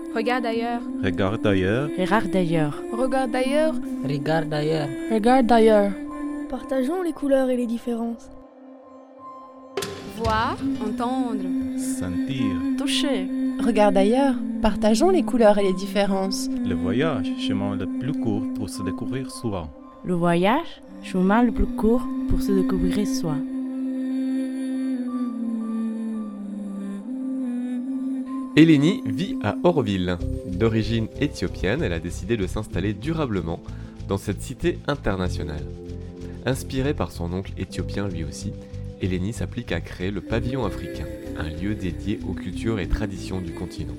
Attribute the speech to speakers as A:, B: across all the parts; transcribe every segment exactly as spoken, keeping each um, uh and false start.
A: Regarde ailleurs.
B: Regarde ailleurs.
C: Regarde ailleurs.
A: Regarde ailleurs.
D: Regarde ailleurs.
C: Regarde ailleurs.
E: Partageons les couleurs et les différences.
A: Voir, entendre.
B: Sentir.
C: Toucher. Regarde ailleurs. Partageons les couleurs et les différences.
B: Le voyage, chemin le plus court pour se découvrir soi.
C: Le voyage, chemin le plus court pour se découvrir soi.
F: Eleni vit à Auroville. D'origine éthiopienne, elle a décidé de s'installer durablement dans cette cité internationale. Inspirée par son oncle éthiopien lui aussi, Eleni s'applique à créer le pavillon africain, un lieu dédié aux cultures et traditions du continent.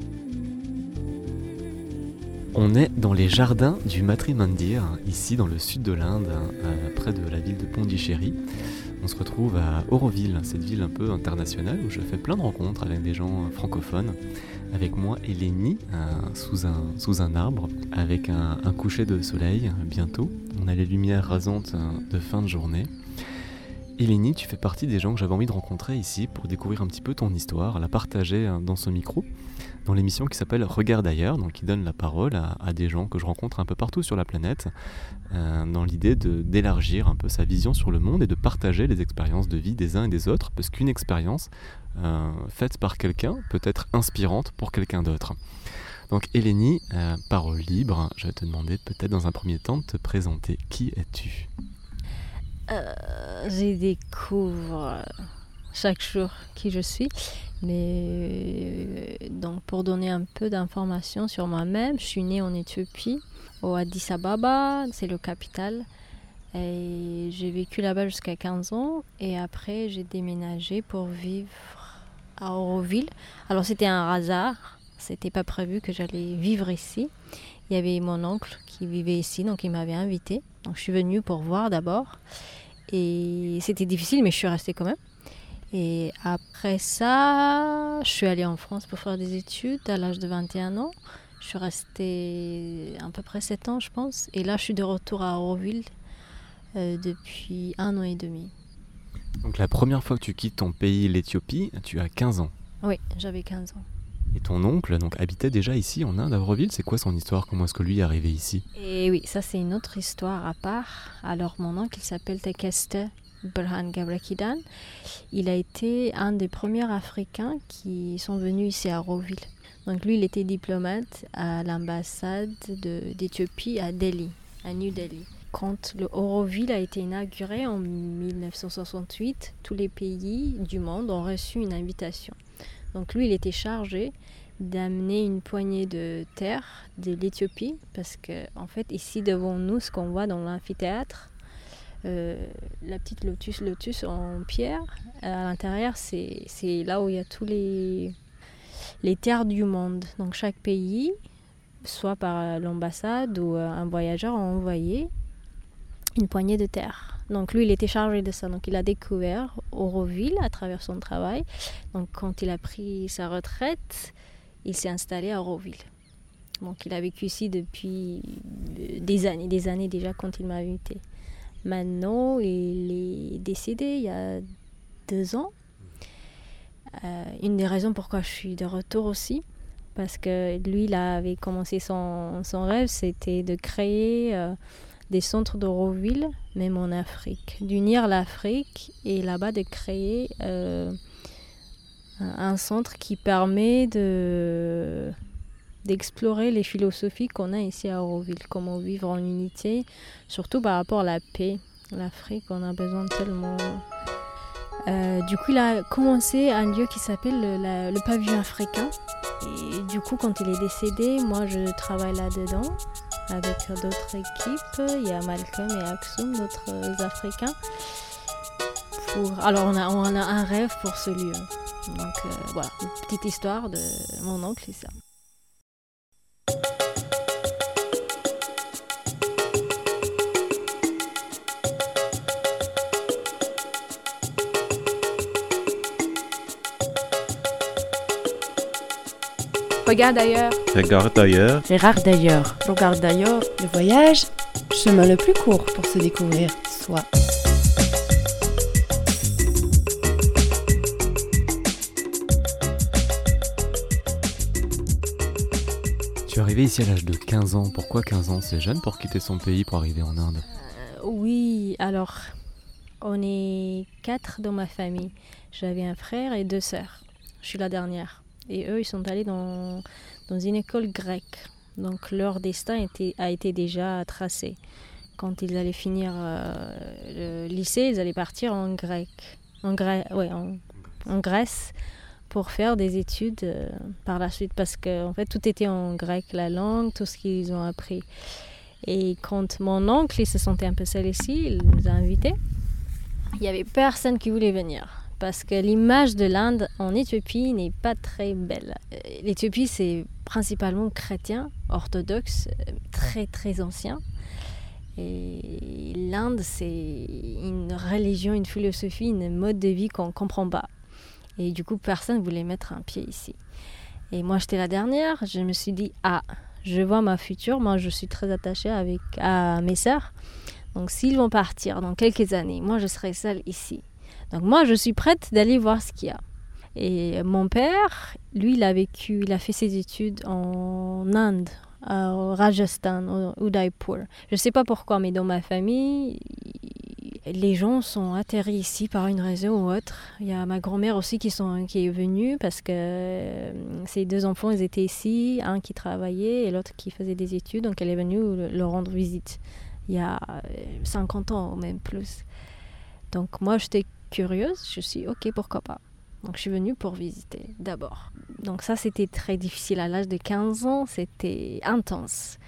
F: On est dans les jardins du Matrimandir, ici dans le sud de l'Inde, euh, près de la ville de Pondichéry. On se retrouve à Auroville, cette ville un peu internationale où je fais plein de rencontres avec des gens francophones. Avec moi, Eleni, euh, sous, un, sous un arbre, avec un, un coucher de soleil bientôt. On a les lumières rasantes de fin de journée. Eleni, tu fais partie des gens que j'avais envie de rencontrer ici pour découvrir un petit peu ton histoire, la partager dans ce micro, dans l'émission qui s'appelle Regarde ailleurs, donc qui donne la parole à, à des gens que je rencontre un peu partout sur la planète, euh, dans l'idée de, d'élargir un peu sa vision sur le monde et de partager les expériences de vie des uns et des autres, parce qu'une expérience euh, faite par quelqu'un peut être inspirante pour quelqu'un d'autre. Donc Eleni, euh, parole libre, je vais te demander peut-être dans un premier temps de te présenter. Qui es-tu ?
G: Euh, je découvre chaque jour qui je suis, mais donc pour donner un peu d'informations sur moi-même, je suis née en Éthiopie, au Addis Ababa, c'est le capital, et j'ai vécu là-bas jusqu'à quinze ans, et après j'ai déménagé pour vivre à Auroville. Alors c'était un hasard, c'était pas prévu que j'allais vivre ici. Il y avait mon oncle qui vivait ici, donc il m'avait invitée. Donc je suis venue pour voir d'abord. Et c'était difficile, mais je suis restée quand même. Et après ça, je suis allée en France pour faire des études à l'âge de vingt et un ans. Je suis restée à peu près sept ans, je pense. Et là, je suis de retour à Auroville euh, depuis un an et demi.
F: Donc la première fois que tu quittes ton pays, l'Éthiopie, tu as quinze ans.
G: Oui, j'avais quinze ans.
F: Et ton oncle donc, habitait déjà ici en Inde, à Auroville. C'est quoi son histoire ? Comment est-ce que lui est arrivé ici ?
G: Et oui, ça c'est une autre histoire à part. Alors mon oncle il s'appelle Tekeste Berhan Gabrekidan. Il a été un des premiers Africains qui sont venus ici à Auroville. Donc lui il était diplomate à l'ambassade de, d'Éthiopie à Delhi, à New Delhi. Quand le Auroville a été inauguré en dix-neuf cent soixante-huit, tous les pays du monde ont reçu une invitation. Donc lui, il était chargé d'amener une poignée de terre de l'Éthiopie, parce que en fait, ici devant nous, ce qu'on voit dans l'amphithéâtre, euh, la petite lotus, lotus en pierre, à l'intérieur, c'est, c'est là où il y a tous les, les terres du monde. Donc chaque pays, soit par l'ambassade ou un voyageur, a envoyé une poignée de terre. Donc lui, il était chargé de ça. Donc il a découvert Auroville à travers son travail. Donc quand il a pris sa retraite, il s'est installé à Auroville. Donc il a vécu ici depuis des années, des années déjà quand il m'a invité. Maintenant, il est décédé il y a deux ans. Euh, une des raisons pourquoi je suis de retour aussi, parce que lui, il avait commencé son, son rêve, c'était de créer euh, des centres d'Auroville, même en Afrique, d'unir l'Afrique et là-bas de créer euh, un centre qui permet de, d'explorer les philosophies qu'on a ici à Auroville, comment vivre en unité, surtout par rapport à la paix. L'Afrique, on a besoin tellement. Euh, du coup, il a commencé un lieu qui s'appelle le, la, le pavillon africain. Et du coup, quand il est décédé, moi je travaille là-dedans avec d'autres équipes. Il y a Malcolm et Aksum, d'autres Africains. Pour... Alors, on a, on a un rêve pour ce lieu. Donc, euh, voilà, une petite histoire de mon oncle, c'est ça.
A: Regarde ailleurs.
B: Regarde ailleurs.
C: Regarde ailleurs.
E: Regarde ailleurs.
C: Le voyage, chemin le plus court pour se découvrir soi.
F: arrivé ici à l'âge de quinze ans. Pourquoi quinze ans? C'est jeune pour quitter son pays pour arriver en Inde.
G: Euh, oui, alors, on est quatre dans ma famille. J'avais un frère et deux sœurs. Je suis la dernière. Et eux, ils sont allés dans, dans une école grecque. Donc leur destin était, a été déjà tracé. Quand ils allaient finir euh, le lycée, ils allaient partir en grec, en, Grè- ouais, en, en Grèce pour faire des études euh, par la suite. Parce que en fait, tout était en grec, la langue, tout ce qu'ils ont appris. Et quand mon oncle il se sentait un peu seul ici, il nous a invités. Il n'y avait personne qui voulait venir. Parce que l'image de l'Inde en Éthiopie n'est pas très belle. L'Éthiopie, c'est principalement chrétien, orthodoxe, très très ancien. Et l'Inde, c'est une religion, une philosophie, une mode de vie qu'on ne comprend pas. Et du coup, personne ne voulait mettre un pied ici. Et moi, j'étais la dernière. Je me suis dit, ah, je vois ma future. Moi, je suis très attachée avec, à mes sœurs. Donc, s'ils vont partir dans quelques années, moi, je serai seule ici. Donc moi, je suis prête d'aller voir ce qu'il y a. Et mon père, lui, il a vécu, il a fait ses études en Inde, au Rajasthan, au Udaipur. Je ne sais pas pourquoi, mais dans ma famille, les gens sont atterris ici par une raison ou autre. Il y a ma grand-mère aussi qui, sont, qui est venue parce que ses deux enfants, ils étaient ici, un qui travaillait et l'autre qui faisait des études. Donc elle est venue leur rendre visite il y a cinquante ans ou même plus. Donc moi, j'étais curieuse, je suis ok, pourquoi pas. Donc je suis venue pour visiter d'abord. Donc ça, c'était très difficile. À l'âge de quinze ans, c'était intense.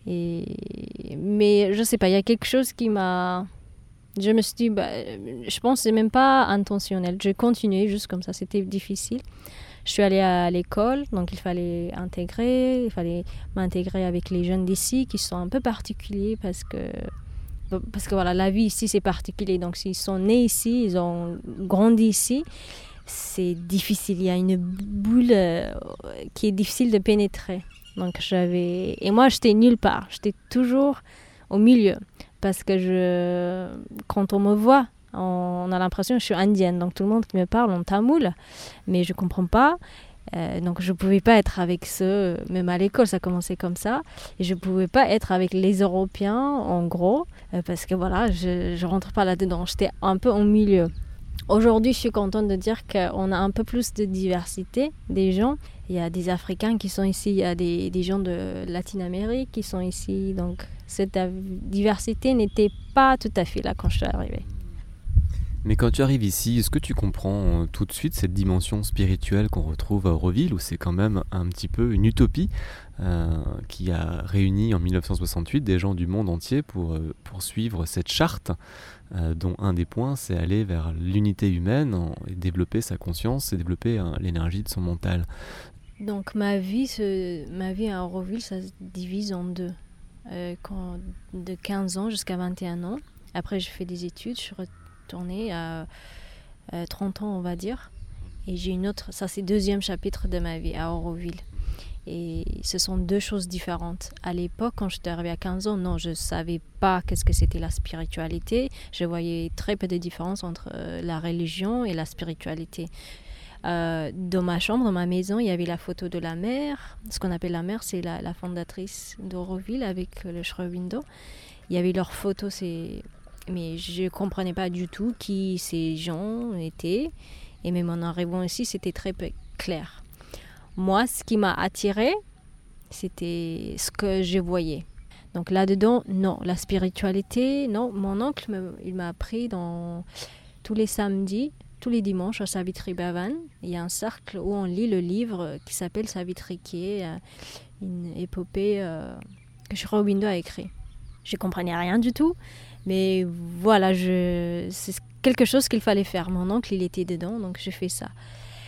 G: Et... Mais je sais pas, il y a quelque chose qui m'a... Je me suis dit, bah, je pense que c'est même pas intentionnel. Je continuais juste comme ça, c'était difficile. Je suis allée à l'école, donc il fallait intégrer, il fallait m'intégrer avec les jeunes d'ici qui sont un peu particuliers parce que... Parce que voilà, la vie ici, c'est particulier. Donc, s'ils sont nés ici, ils ont grandi ici, c'est difficile. Il y a une bulle euh, qui est difficile de pénétrer. Donc, j'avais... Et moi, j'étais nulle part. J'étais toujours au milieu. Parce que je... quand on me voit, on a l'impression que je suis indienne. Donc, tout le monde qui me parle en tamoul, mais je ne comprends pas. Euh, donc je ne pouvais pas être avec ceux, même à l'école ça commençait comme ça, et je ne pouvais pas être avec les Européens en gros, euh, parce que voilà, je ne rentre pas là-dedans, j'étais un peu au milieu. Aujourd'hui je suis contente de dire qu'on a un peu plus de diversité des gens, il y a des Africains qui sont ici, il y a des, des gens de Latine-Amérique qui sont ici, donc cette diversité n'était pas tout à fait là quand je suis arrivée.
F: Mais quand tu arrives ici, est-ce que tu comprends tout de suite cette dimension spirituelle qu'on retrouve à Auroville, où c'est quand même un petit peu une utopie euh, qui a réuni en dix-neuf cent soixante-huit des gens du monde entier pour euh, poursuivre cette charte euh, dont un des points c'est aller vers l'unité humaine en, et développer sa conscience et développer hein, l'énergie de son mental.
G: Donc ma vie, ce, ma vie à Auroville, ça se divise en deux. Euh, quand, de quinze ans jusqu'à vingt et un ans. Après je fais des études, je suis tournée à, à trente ans on va dire, et j'ai une autre, ça c'est le deuxième chapitre de ma vie à Auroville, et ce sont deux choses différentes. À l'époque quand j'étais arrivée à quinze ans, non, je ne savais pas qu'est-ce que c'était la spiritualité, je voyais très peu de différence entre euh, la religion et la spiritualité. Euh, dans ma chambre, dans ma maison, il y avait la photo de la mère, ce qu'on appelle la mère, c'est la, la fondatrice d'Auroville avec le Sri Aurobindo. Il y avait leurs photos, c'est... mais je ne comprenais pas du tout qui ces gens étaient. Et même en arrivant ici, c'était très peu clair. Moi, ce qui m'a attirée, c'était ce que je voyais. Donc là-dedans, non. La spiritualité, non. Mon oncle, me, il m'a appris dans tous les samedis, tous les dimanches à Savitri Bhavan. Il y a un cercle où on lit le livre qui s'appelle Savitri, qui est une épopée euh, que Sri Aurobindo a écrit. Je ne comprenais rien du tout. Mais voilà, je... c'est quelque chose qu'il fallait faire. Mon oncle, il était dedans, donc je fais ça.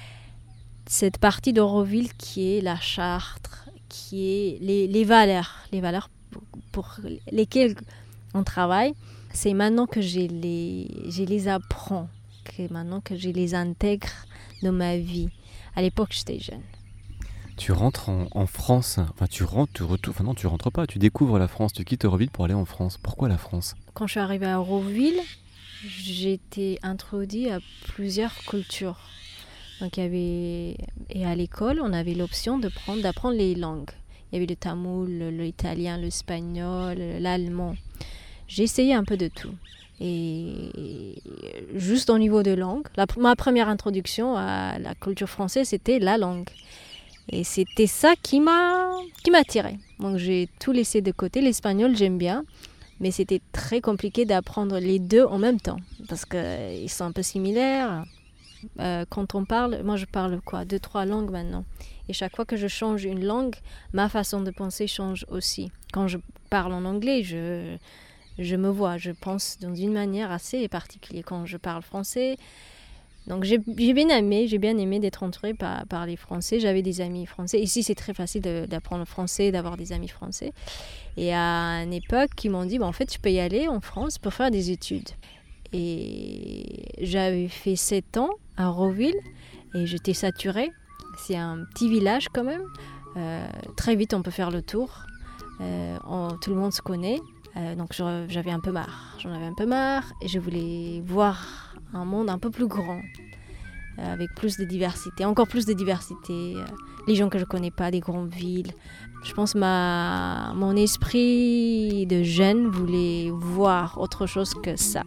G: Cette partie d'Auroville qui est la charte, qui est les, les valeurs, les valeurs pour, pour lesquelles on travaille, c'est maintenant que je les, je les apprends, que maintenant que je les intègre dans ma vie. À l'époque, j'étais jeune.
F: Tu rentres en, en France, enfin tu rentres, tu retournes, enfin non tu rentres pas, tu découvres la France, tu quittes Auroville pour aller en France. Pourquoi la France ?
G: Quand je suis arrivée à Auroville, j'ai été introduite à plusieurs cultures. Donc il y avait, et à l'école, on avait l'option de prendre, d'apprendre les langues. Il y avait le tamoul, l'italien, l'espagnol, l'allemand. J'ai essayé un peu de tout. Et juste au niveau de langue, la, ma première introduction à la culture française, c'était la langue. Et c'était ça qui m'a, qui m'a attirée. Donc j'ai tout laissé de côté. L'espagnol, j'aime bien. Mais c'était très compliqué d'apprendre les deux en même temps. Parce qu'ils sont un peu similaires. Euh, quand on parle, moi je parle quoi, deux, trois langues maintenant. Et chaque fois que je change une langue, ma façon de penser change aussi. Quand je parle en anglais, je, je me vois, je pense d'une une manière assez particulière. Quand je parle français, donc j'ai, j'ai bien aimé, j'ai bien aimé d'être entourée par, par les Français. J'avais des amis français. Ici, c'est très facile de, d'apprendre le français, d'avoir des amis français. Et à une époque, ils m'ont dit, bah, en fait, tu peux y aller en France pour faire des études. Et j'avais fait sept ans à Roville et j'étais saturée. C'est un petit village quand même. Euh, très vite, on peut faire le tour. Euh, on, tout le monde se connaît. Euh, donc je, j'avais un peu marre. J'en avais un peu marre et je voulais voir un monde un peu plus grand, euh, avec plus de diversité, encore plus de diversité. Euh, les gens que je ne connais pas, des grandes villes. Je pense que ma, mon esprit de jeune voulait voir autre chose que ça.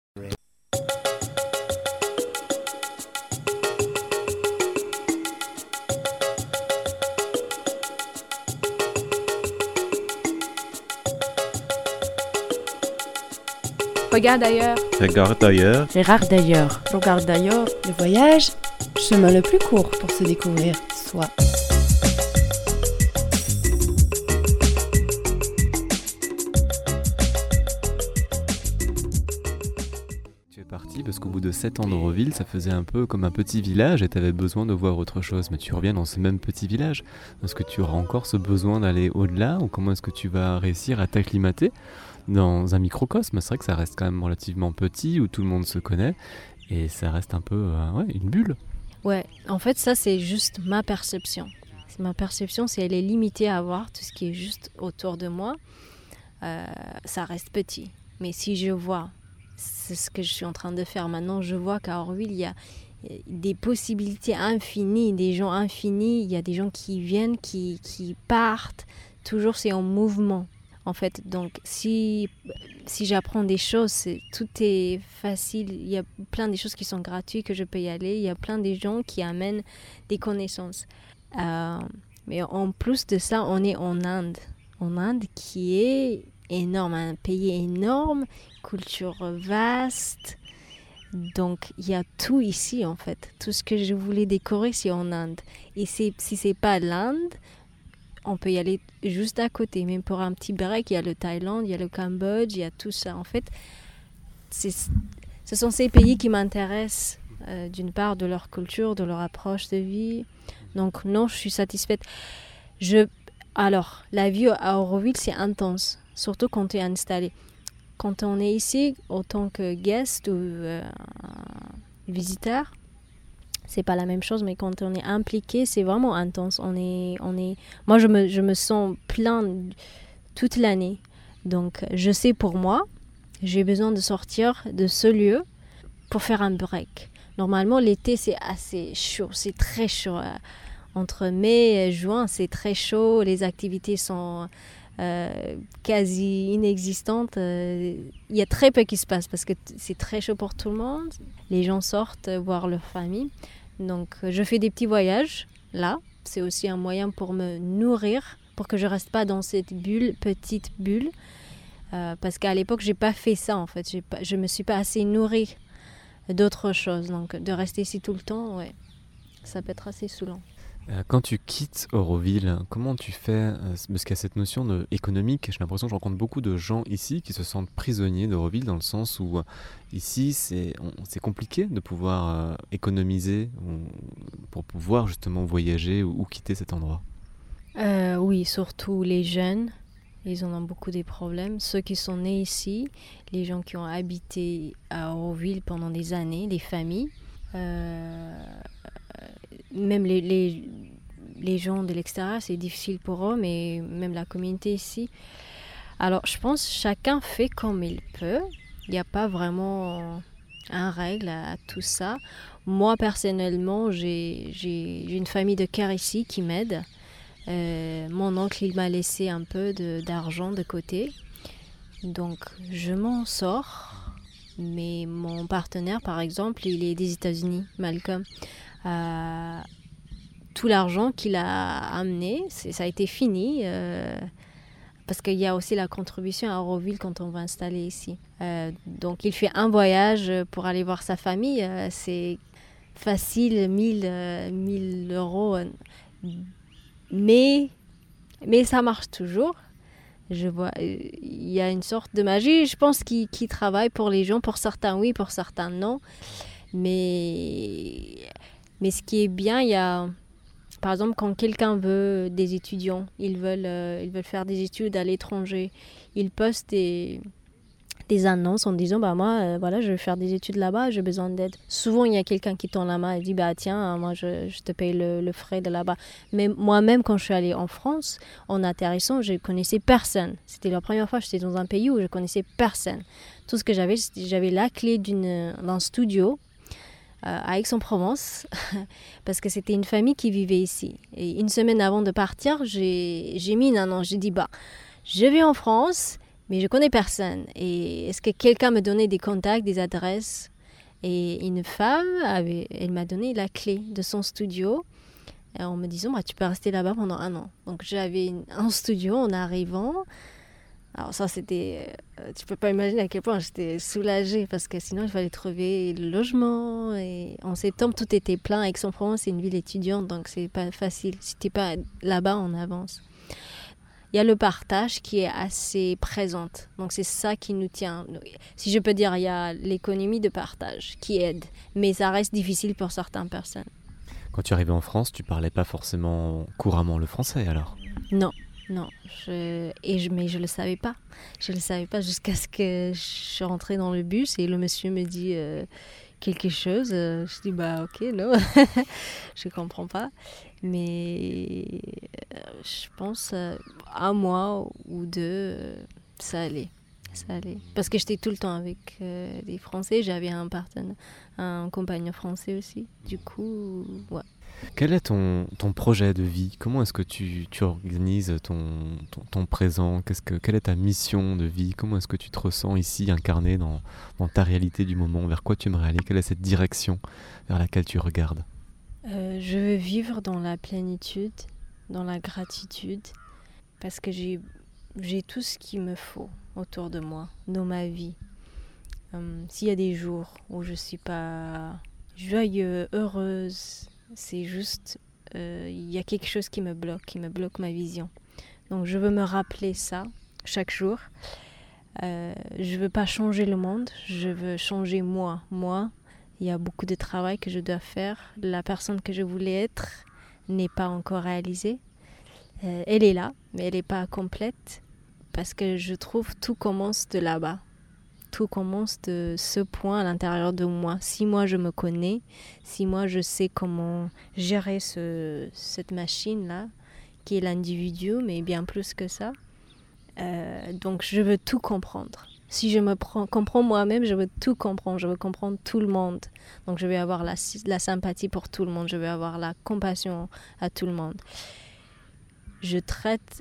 A: Regarde ailleurs.
B: Regarde ailleurs.
C: Gérard d'ailleurs.
E: Regarde d'ailleurs.
C: Le voyage, chemin le plus court pour se découvrir soi.
F: Tu es parti parce qu'au bout de sept ans d'Auroville, ça faisait un peu comme un petit village et tu avais besoin de voir autre chose. Mais tu reviens dans ce même petit village. Est-ce que tu auras encore ce besoin d'aller au-delà ou comment est-ce que tu vas réussir à t'acclimater dans un microcosme? C'est vrai que ça reste quand même relativement petit où tout le monde se connaît et ça reste un peu euh, ouais, une bulle.
G: Ouais, en fait ça c'est juste ma perception. C'est ma perception, si elle est limitée à voir tout ce qui est juste autour de moi, euh, ça reste petit. Mais si je vois, c'est ce que je suis en train de faire maintenant, je vois qu'à Auroville il y a des possibilités infinies, des gens infinis, il y a des gens qui viennent, qui, qui partent, toujours c'est en mouvement. En fait, donc si, si j'apprends des choses, c'est, tout est facile. Il y a plein de choses qui sont gratuites, que je peux y aller. Il y a plein de gens qui amènent des connaissances. Euh, mais en plus de ça, on est en Inde. En Inde, qui est énorme, un pays énorme, culture vaste. Donc, il y a tout ici, en fait. Tout ce que je voulais décorer, c'est en Inde. Et c'est, si ce n'est pas l'Inde, on peut y aller juste à côté. Même pour un petit break, il y a le Thaïlande, il y a le Cambodge, il y a tout ça. En fait, c'est, ce sont ces pays qui m'intéressent, euh, d'une part de leur culture, de leur approche de vie. Donc non, je suis satisfaite. Je... Alors, la vie à Auroville, c'est intense, surtout quand tu es installé. Quand on est ici, en tant que guest ou euh, visiteur, c'est pas la même chose, mais quand on est impliqué, c'est vraiment intense. On est, on est... Moi, je me, je me sens plein toute l'année. Donc, je sais pour moi, j'ai besoin de sortir de ce lieu pour faire un break. Normalement, l'été, c'est assez chaud. C'est très chaud. Entre mai et juin, c'est très chaud. Les activités sont euh, quasi inexistantes. Il y a très peu qui se passe parce que c'est très chaud pour tout le monde. Les gens sortent voir leur famille. Donc, je fais des petits voyages, là. C'est aussi un moyen pour me nourrir, pour que je ne reste pas dans cette bulle, petite bulle. Euh, parce qu'à l'époque, je n'ai pas fait ça, en fait. J'ai pas, je ne me suis pas assez nourrie d'autres choses. Donc, de rester ici tout le temps, ouais, ça peut être assez saoulant.
F: Quand tu quittes Auroville, comment tu fais? Parce qu'il y a cette notion de économique. J'ai l'impression que je rencontre beaucoup de gens ici qui se sentent prisonniers d'Auroville dans le sens où ici c'est, on, c'est compliqué de pouvoir euh, économiser pour pouvoir justement voyager ou, ou quitter cet endroit.
G: Euh, oui, surtout les jeunes, ils en ont beaucoup des problèmes. Ceux qui sont nés ici, les gens qui ont habité à Auroville pendant des années, les familles. Euh, même les, les, les gens de l'extérieur, c'est difficile pour eux, mais même la communauté ici. Alors, je pense que chacun fait comme il peut. Il n'y a pas vraiment une règle à, à tout ça. Moi, personnellement, j'ai, j'ai, j'ai une famille de cœur ici qui m'aide. Euh, mon oncle, il m'a laissé un peu de, d'argent de côté. Donc, je m'en sors. Mais mon partenaire, par exemple, il est des États-Unis, Malcolm. Euh, tout l'argent qu'il a amené, c'est, ça a été fini. Euh, parce qu'il y a aussi la contribution à Auroville quand on va installer ici. Euh, donc, il fait un voyage pour aller voir sa famille. Euh, c'est facile, mille euros. Mais, mais ça marche toujours. Je vois, il y a une sorte de magie, je pense, qui, qui travaille pour les gens. Pour certains, oui, pour certains, non. Mais, mais ce qui est bien, il y a... Par exemple, quand quelqu'un veut des étudiants, ils veulent, euh, ils veulent faire des études à l'étranger, ils postent des, des annonces en disant bah, « moi, euh, voilà, je vais faire des études là-bas, j'ai besoin d'aide ». Souvent, il y a quelqu'un qui tend la main et dit bah, « tiens, moi, je, je te paye le, le frais de là-bas ». Mais moi-même, quand je suis allée en France, en atterrissant, je ne connaissais personne. C'était la première fois que j'étais dans un pays où je ne connaissais personne. Tout ce que j'avais, j'avais la clé d'une, d'un studio à Aix-en-Provence, parce que c'était une famille qui vivait ici. Et une semaine avant de partir, j'ai, j'ai mis une annonce. J'ai dit, bah, je vais en France, mais je connais personne. Et est-ce que quelqu'un me donnait des contacts, des adresses? Et une femme, avait, elle m'a donné la clé de son studio, en me disant, bah, tu peux rester là-bas pendant un an. Donc j'avais un studio en arrivant. Alors ça, c'était... Euh, tu peux pas imaginer à quel point j'étais soulagée, parce que sinon, il fallait trouver le logement. Et en septembre, tout était plein. Aix-en-Provence, c'est une ville étudiante, donc c'est pas facile. Si t'es pas là-bas, on avance. Il y a le partage qui est assez présente. Donc c'est ça qui nous tient. Si je peux dire, il y a l'économie de partage qui aide. Mais ça reste difficile pour certaines personnes.
F: Quand tu es arrivé en France, tu parlais pas forcément couramment le français alors?
G: Non. Non, je, et je, mais je ne le savais pas. Je ne le savais pas jusqu'à ce que je suis rentrée dans le bus et le monsieur me dit euh, quelque chose. Euh, je dis, bah ok, non, je ne comprends pas. Mais euh, je pense euh, un mois ou deux, euh, ça allait. Ça allait. Parce que j'étais tout le temps avec euh, des Français. J'avais un partenaire, un compagnon français aussi. Du coup, ouais.
F: Quel est ton, ton projet de vie? Comment est-ce que tu, tu organises ton, ton, ton présent? Qu'est-ce que, quelle est ta mission de vie? Comment est-ce que tu te ressens ici, incarné dans, dans ta réalité du moment? Vers quoi tu aimerais aller? Quelle est cette direction vers laquelle tu regardes?
G: euh, Je veux vivre dans la plénitude, dans la gratitude, parce que j'ai, j'ai tout ce qu'il me faut autour de moi, dans ma vie. Euh, s'il y a des jours où je ne suis pas joyeuse, heureuse, c'est juste, il euh, y a quelque chose qui me bloque, qui me bloque ma vision. Donc je veux me rappeler ça chaque jour. Euh, je ne veux pas changer le monde, je veux changer moi. Moi, il y a beaucoup de travail que je dois faire. La personne que je voulais être n'est pas encore réalisée. Euh, elle est là, mais elle n'est pas complète. Parce que je trouve que tout commence de là-bas. Tout commence de ce point à l'intérieur de moi. Si moi je me connais, si moi je sais comment gérer ce, cette machine-là, qui est l'individu, mais bien plus que ça, euh, donc je veux tout comprendre. Si je me prends, comprends moi-même, je veux tout comprendre, je veux comprendre tout le monde. Donc je vais avoir la, la sympathie pour tout le monde, je vais avoir la compassion à tout le monde. Je traite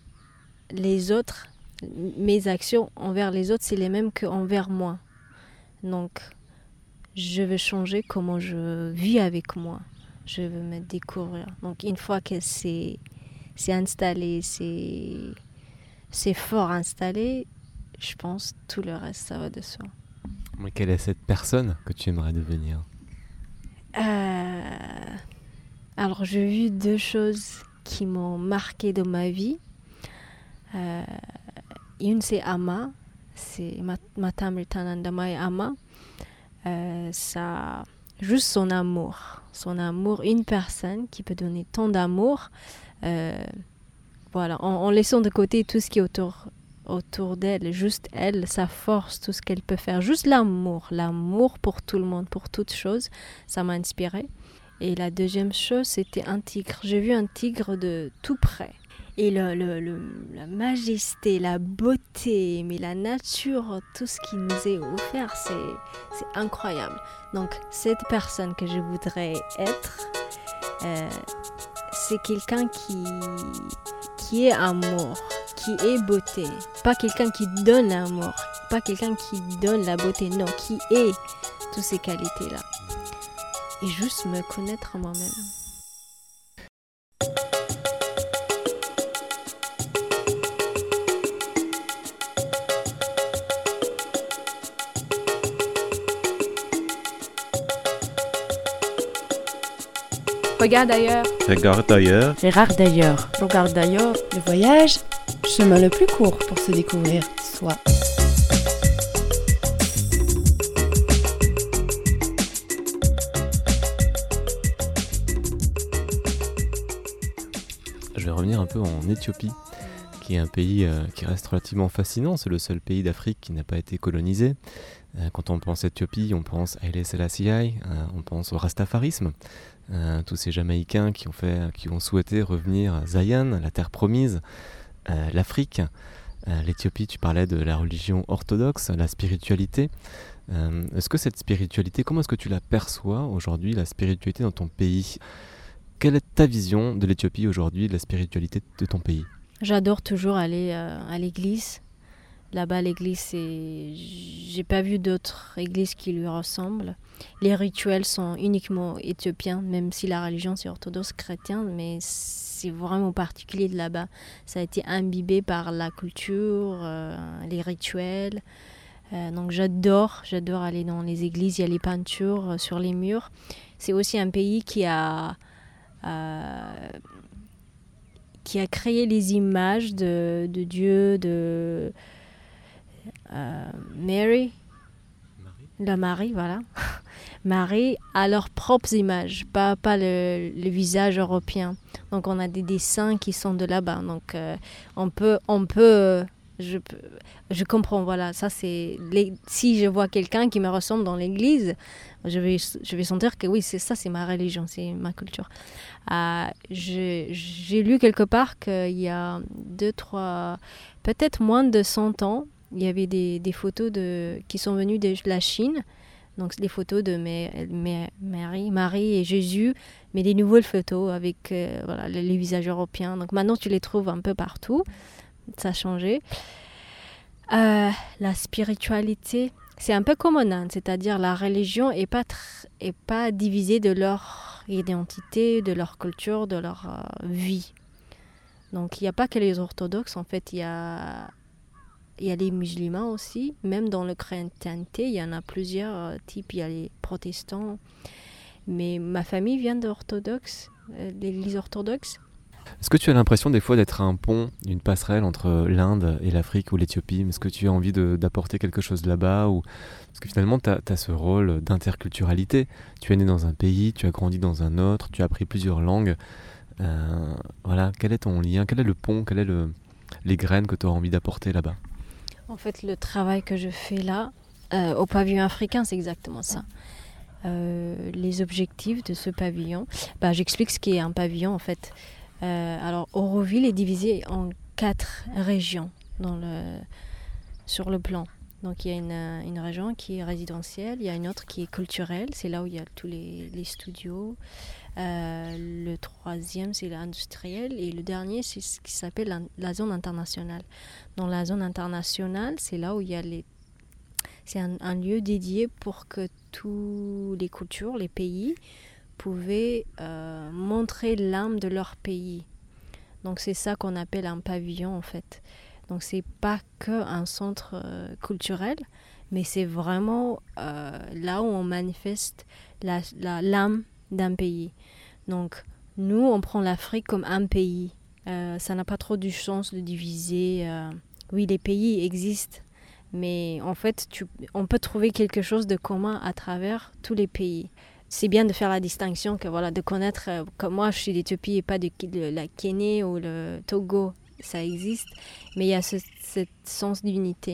G: les autres. Mes actions envers les autres, c'est les mêmes qu'envers moi. Donc, je veux changer comment je vis avec moi. Je veux me découvrir. Donc, une fois que c'est, c'est installé, c'est, c'est fort installé, je pense tout le reste, ça va de soi.
F: Mais quelle est cette personne que tu aimerais devenir?
G: euh... Alors, j'ai vu deux choses qui m'ont marqué dans ma vie. Euh... Une, c'est Amma, c'est Matamritanandamai Amma. Euh, ça, juste son amour, son amour, une personne qui peut donner tant d'amour, euh, voilà, en, en laissant de côté tout ce qui est autour, autour d'elle, juste elle, sa force, tout ce qu'elle peut faire, juste l'amour, l'amour pour tout le monde, pour toute chose, ça m'a inspirée. Et la deuxième chose, c'était un tigre. J'ai vu un tigre de tout près. Et le, le, le, la majesté, la beauté, mais la nature, tout ce qui nous est offert, c'est, c'est incroyable. Donc, cette personne que je voudrais être, euh, c'est quelqu'un qui, qui est amour, qui est beauté. Pas quelqu'un qui donne l'amour, pas quelqu'un qui donne la beauté, non, qui est toutes ces qualités-là. Et juste me connaître moi-même.
A: Regarde ailleurs.
B: Regarde ailleurs.
C: Regarde d'ailleurs.
E: Regarde d'ailleurs.
C: Le voyage, chemin le plus court pour se découvrir soi.
F: Je vais revenir un peu en Éthiopie, qui est un pays euh, qui reste relativement fascinant. C'est le seul pays d'Afrique qui n'a pas été colonisé. Euh, quand on pense Éthiopie, on pense à Haile Selassie, euh, on pense au rastafarisme. Euh, tous ces Jamaïcains qui ont, fait, qui ont souhaité revenir à Zion, la terre promise, euh, l'Afrique. Euh, L'Éthiopie, tu parlais de la religion orthodoxe, la spiritualité. Euh, est-ce que cette spiritualité, comment est-ce que tu la perçois aujourd'hui, la spiritualité dans ton pays ? Quelle est ta vision de l'Éthiopie aujourd'hui, de la spiritualité de ton pays ?
G: J'adore toujours aller euh, à l'église. Là-bas, l'église, c'est... j'ai pas vu d'autres églises qui lui ressemblent. Les rituels sont uniquement éthiopiens, même si la religion c'est orthodoxe chrétienne, mais c'est vraiment particulier de là-bas. Ça a été imbibé par la culture, euh, les rituels. Euh, donc j'adore, j'adore aller dans les églises. Il y a les peintures euh, sur les murs. C'est aussi un pays qui a euh, qui a créé les images de, de Dieu, de Euh, Mary,
F: Marie.
G: la Marie, voilà, Marie à leurs propres images, pas, pas le, le visage européen. Donc on a des dessins qui sont de là-bas. Donc euh, on peut, on peut, je, je comprends, voilà, ça c'est, les, si je vois quelqu'un qui me ressemble dans l'église, je vais, je vais sentir que oui, c'est ça, c'est ma religion, c'est ma culture. Euh, je, j'ai lu quelque part qu'il y a deux, trois, peut-être moins de cent ans, il y avait des, des photos de, qui sont venues de la Chine, donc des photos de mes, mes, Marie, Marie et Jésus, mais des nouvelles photos avec euh, voilà, les, les visages européens. Donc maintenant, tu les trouves un peu partout. Ça a changé. Euh, la spiritualité, c'est un peu comme en Inde, c'est-à-dire la religion n'est pas, tr- est pas divisée de leur identité, de leur culture, de leur euh, vie. Donc il n'y a pas que les orthodoxes, en fait, il y a... Il y a les musulmans aussi, même dans la chrétienté, il y en a plusieurs euh, types. Il y a les protestants, mais ma famille vient d'orthodoxe, euh, l'église orthodoxe.
F: Est-ce que tu as l'impression des fois d'être un pont, une passerelle entre l'Inde et l'Afrique ou l'Éthiopie ? Est-ce que tu as envie de, d'apporter quelque chose là-bas ou... Parce que finalement, tu as ce rôle d'interculturalité. Tu es né dans un pays, tu as grandi dans un autre, tu as appris plusieurs langues. Euh, voilà, quel est ton lien ? Quel est le pont ? Quelles sont le... les graines que tu as envie d'apporter là-bas ?
G: En fait, le travail que je fais là, euh, au pavillon africain, c'est exactement ça. Euh, les objectifs de ce pavillon, bah, j'explique ce qu'est un pavillon en fait. Euh, alors, Auroville est divisé en quatre régions dans le, sur le plan. Donc, il y a une, une région qui est résidentielle, il y a une autre qui est culturelle, c'est là où il y a tous les, les studios. Euh, le troisième, c'est l'industriel. Et le dernier, c'est ce qui s'appelle la, la zone internationale. Dans la zone internationale, c'est là où il y a les... C'est un, un lieu dédié pour que tous les cultures, les pays, pouvaient euh, montrer l'âme de leur pays. Donc c'est ça qu'on appelle un pavillon, en fait. Donc c'est pas qu'un centre euh, culturel, mais c'est vraiment euh, là où on manifeste la, la, l'âme d'un pays. Donc nous, on prend l'Afrique comme un pays. Euh, ça n'a pas trop du sens de diviser. Euh, oui, les pays existent, mais en fait, tu, on peut trouver quelque chose de commun à travers tous les pays. C'est bien de faire la distinction, que, voilà, de connaître, euh, comme moi, je suis d'Éthiopie et pas de, de la Kenya ou le Togo. Ça existe, mais il y a ce, ce sens d'unité.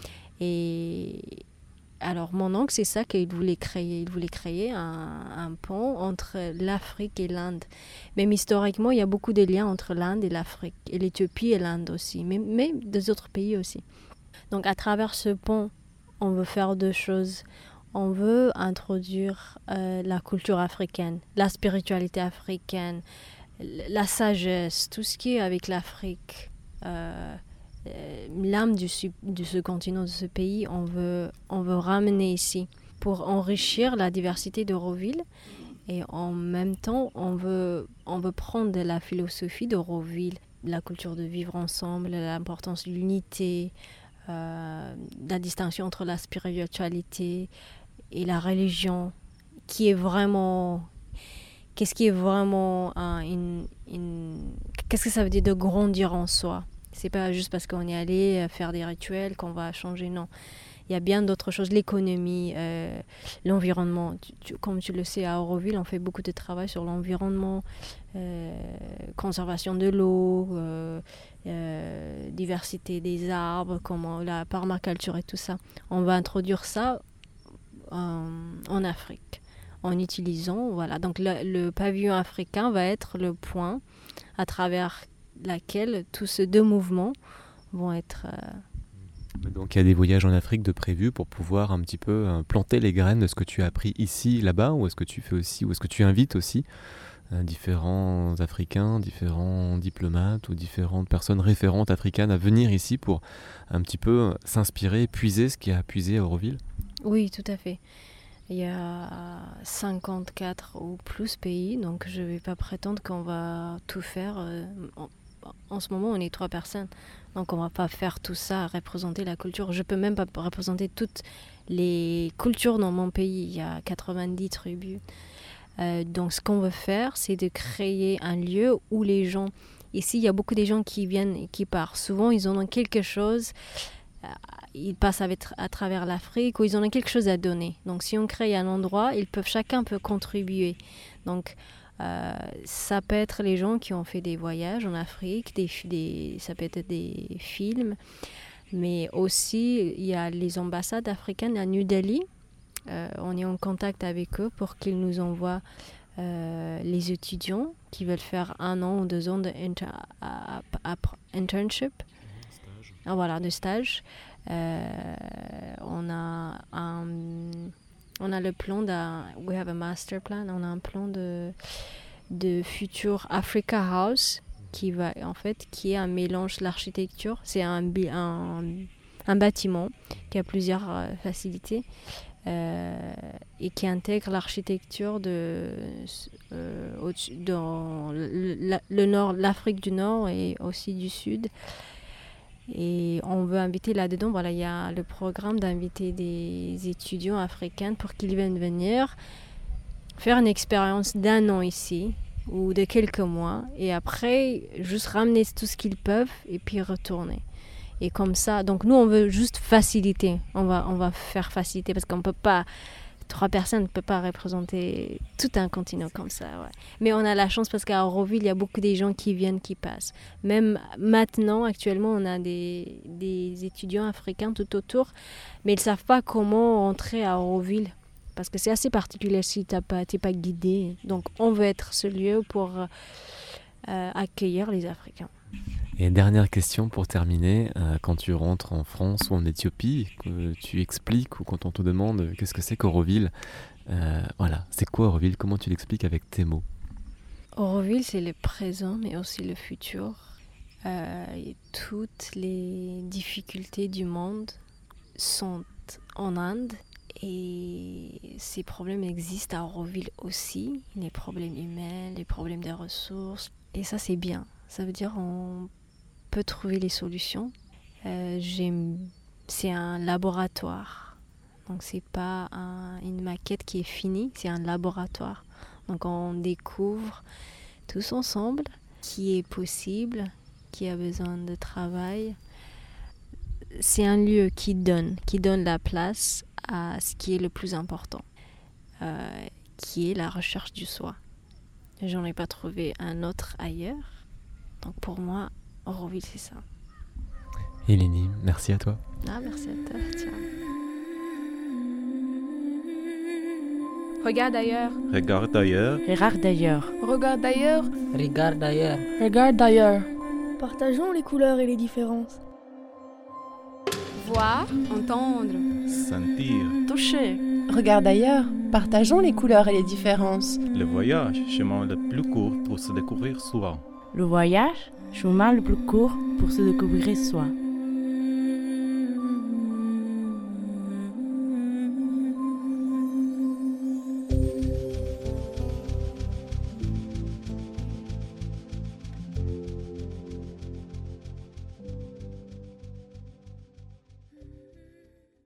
G: Et alors, mon oncle, c'est ça qu'il voulait créer. Il voulait créer un, un pont entre l'Afrique et l'Inde. Même historiquement, il y a beaucoup de liens entre l'Inde et l'Afrique, et l'Éthiopie et l'Inde aussi, mais, mais des autres pays aussi. Donc, à travers ce pont, on veut faire deux choses. On veut introduire euh, la culture africaine, la spiritualité africaine, la sagesse, tout ce qui est avec l'Afrique, euh, euh, l'âme du, de ce continent, de ce pays, on veut, on veut ramener ici pour enrichir la diversité d'Auroville. Et en même temps, on veut, on veut prendre de la philosophie d'Auroville, la culture de vivre ensemble, l'importance de l'unité, euh, la distinction entre la spiritualité et la religion, qui est vraiment... Qu'est-ce qui est vraiment un, une, une... Qu'est-ce que ça veut dire de grandir en soi? C'est pas juste parce qu'on est allé faire des rituels qu'on va changer, non. Il y a bien d'autres choses, l'économie, euh, l'environnement. Tu, tu, comme tu le sais, à Auroville, on fait beaucoup de travail sur l'environnement, euh, conservation de l'eau, euh, euh, diversité des arbres, comment, la permaculture et tout ça. On va introduire ça euh, en Afrique en utilisant, voilà. Donc le, le pavillon africain va être le point à travers lequel tous ces deux mouvements vont être... Euh,
F: Donc il y a des voyages en Afrique de prévus pour pouvoir un petit peu euh, planter les graines de ce que tu as appris ici, là-bas, ou est-ce que tu fais aussi, ou est-ce que tu invites aussi euh, différents Africains, différents diplomates ou différentes personnes référentes africaines à venir ici pour un petit peu euh, s'inspirer, puiser ce qui a puisé à Auroville?
G: Oui, tout à fait. Il y a cinquante-quatre ou plus pays, donc je ne vais pas prétendre qu'on va tout faire. Euh, en, en ce moment, on est trois personnes. Donc on ne va pas faire tout ça, représenter la culture. Je ne peux même pas représenter toutes les cultures dans mon pays. Il y a quatre-vingt-dix tribus. Euh, donc ce qu'on veut faire, c'est de créer un lieu où les gens... Ici, il y a beaucoup de gens qui viennent et qui partent. Souvent, ils en ont quelque chose. Euh, ils passent à, à travers l'Afrique ou ils en ont quelque chose à donner. Donc si on crée un endroit, ils peuvent, chacun peut contribuer. Donc... Euh, ça peut être les gens qui ont fait des voyages en Afrique, des, des, ça peut être des films, mais aussi il y a les ambassades africaines à New Delhi. Euh, on est en contact avec eux pour qu'ils nous envoient euh, les étudiants qui veulent faire un an ou deux ans d'internship. Ah, voilà, de stage. Euh, on a un... On a le plan d'un... We have a master plan. On a un plan de, de futur Africa House qui, va, en fait, qui est un mélange de l'architecture. C'est un, un, un bâtiment qui a plusieurs euh, facilités euh, et qui intègre l'architecture de, euh, au, dans le, le nord, l'Afrique du Nord et aussi du Sud. Et on veut inviter là-dedans, voilà, il y a le programme d'inviter des étudiants africains pour qu'ils viennent venir faire une expérience d'un an ici ou de quelques mois et après juste ramener tout ce qu'ils peuvent et puis retourner. Et comme ça, donc nous on veut juste faciliter, on va, on va faire faciliter parce qu'on peut pas, trois personnes ne peuvent pas représenter tout un continent comme ça. Ouais. Mais on a la chance parce qu'à Auroville, il y a beaucoup de gens qui viennent, qui passent. Même maintenant, actuellement, on a des, des étudiants africains tout autour, mais ils ne savent pas comment entrer à Auroville parce que c'est assez particulier si tu n'es pas, pas guidé. Donc on veut être ce lieu pour euh, accueillir les Africains.
F: Et dernière question pour terminer, euh, quand tu rentres en France ou en Éthiopie, que tu expliques ou quand on te demande qu'est-ce que c'est qu'Auroville, euh, voilà, c'est quoi Auroville? Comment tu l'expliques avec tes mots?
G: Auroville, c'est le présent mais aussi le futur. Euh, et toutes les difficultés du monde sont en Inde et ces problèmes existent à Auroville aussi, les problèmes humains, les problèmes de ressources. Et ça, c'est bien. Ça veut dire qu'on peut trouver les solutions. Euh, j'aime, c'est un laboratoire. Donc, c'est pas un, une maquette qui est finie, c'est un laboratoire. Donc, on découvre tous ensemble qui est possible, qui a besoin de travail. C'est un lieu qui donne, qui donne la place à ce qui est le plus important, euh, qui est la recherche du soi. J'en ai pas trouvé un autre ailleurs. Donc pour moi, Auroville, c'est ça.
F: Eleni, merci à toi.
G: Ah, merci à toi. Tiens.
A: Regarde ailleurs.
B: Regarde ailleurs.
C: Regarde d'ailleurs.
A: Regarde ailleurs.
E: Regarde ailleurs.
C: Regarde d'ailleurs.
E: Partageons les couleurs et les différences.
A: Voir, entendre.
B: Sentir.
C: Toucher. Regarde ailleurs, partageons les couleurs et les différences.
B: Le voyage, chemin le plus court pour se découvrir soi.
D: Le voyage, chemin le plus court pour se découvrir soi.